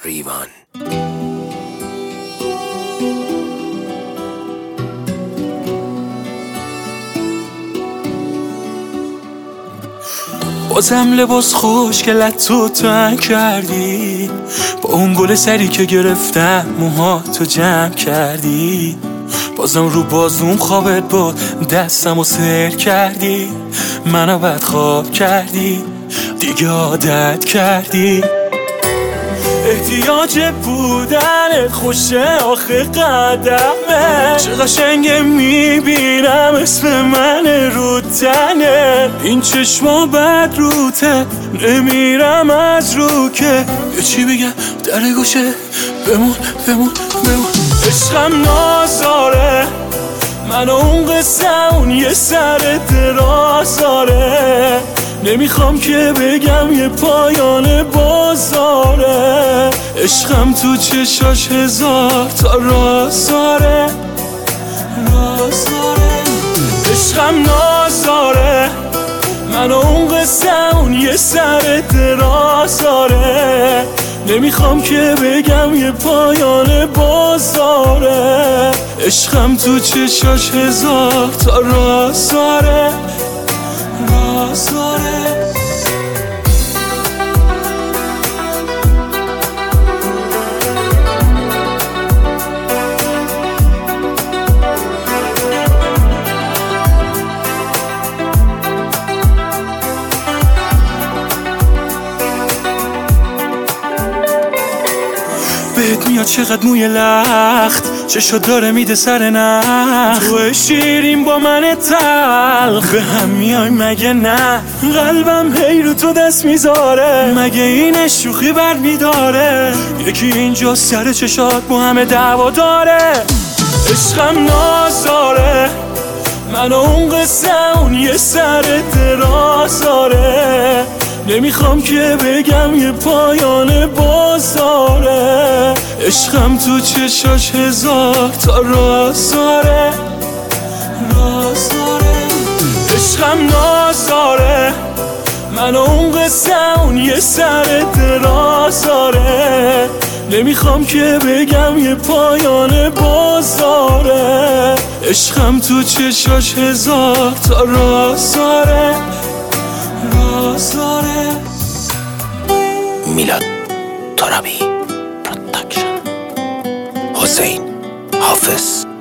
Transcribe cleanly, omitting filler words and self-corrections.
ریوان. بازم لباس خوشگلت تو تنگ کردی، با اون گل سری که گرفتم موهاتو جمع کردی. بازم رو بازوم خوابت بود، دستمو سر کردی، منو بدخواب کردی، دیگه عادت کردی. احتیاج بودنت خوشه آخه قدمه، چه قشنگه میبینم اسم من رو تنه. این چشما بد روته، نمیرم از رو که یه چی بگم در گوشه. بمون بمون بمون. عشقم نازاره، من اون قصه اون یه سر دراز داره. نمیخوام که بگم یه پایان بازاره. عشقم تو چشاش هزار تا راز داره. عشقم نازاره، من اون قصه اون یه سر دراز داره. نمیخوام که بگم یه پایان بازاره. عشقم تو چشاش هزار تا راز داره. بهت میاد چقدر موی لخت، چشو داره میده سر نخ. تو شیرین با من تلخ، به هم میای مگه نه؟ قلبم هی رو تو دست میذاره، مگه این شوخی بر میداره؟ یکی اینجا سر چشات با همه دعوا داره. عشقم نازاره، من اون قصه اون یه سر دراز داره. نمیخوام که بگم یه پایان بازاره. عشقم تو چشاش هزار تا راز داره. عشقم نازاره، من اون قصه اون یه سر دراز داره. نمیخوام که بگم یه پایان بازاره. عشقم تو چشاش هزار تا راز داره. میلاد ترابی پروداکشن. حسین حافظ.